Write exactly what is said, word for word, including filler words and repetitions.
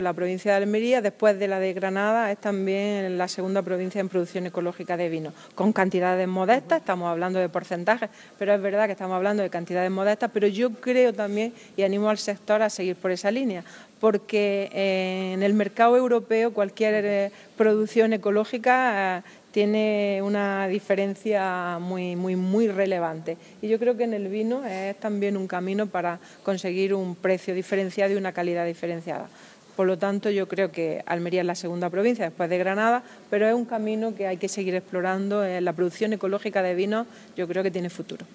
La provincia de Almería, después de la de Granada, es también la segunda provincia en producción ecológica de vino, con cantidades modestas, estamos hablando de porcentajes, pero es verdad que estamos hablando de cantidades modestas, pero yo creo también, y animo al sector a seguir por esa línea, porque en el mercado europeo cualquier producción ecológica tiene una diferencia muy, muy, muy relevante. Y yo creo que en el vino es también un camino para conseguir un precio diferenciado y una calidad diferenciada. Por lo tanto, yo creo que Almería es la segunda provincia después de Granada, pero es un camino que hay que seguir explorando. La producción ecológica de vinos yo creo que tiene futuro.